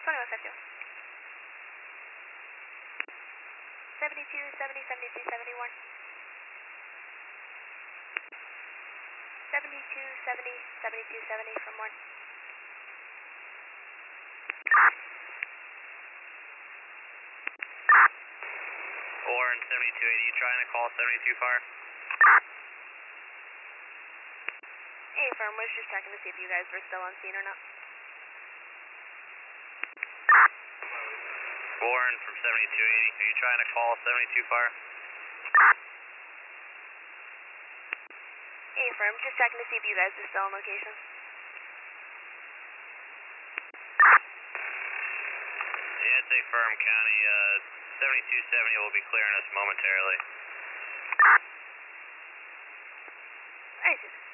2150. 72, 70, 72, 70, Warren. 72, 70, 72, 70 from Warren. Warren, 7280, you trying to call 72 fire? Hey, firm, was just checking to see if you guys were still on scene or not. Warren from 7280, are you trying to call 72 fire? Hey, firm, just checking to see if you guys are still on location. Yeah, it's a firm county, 7270 will be clearing us momentarily. Alright,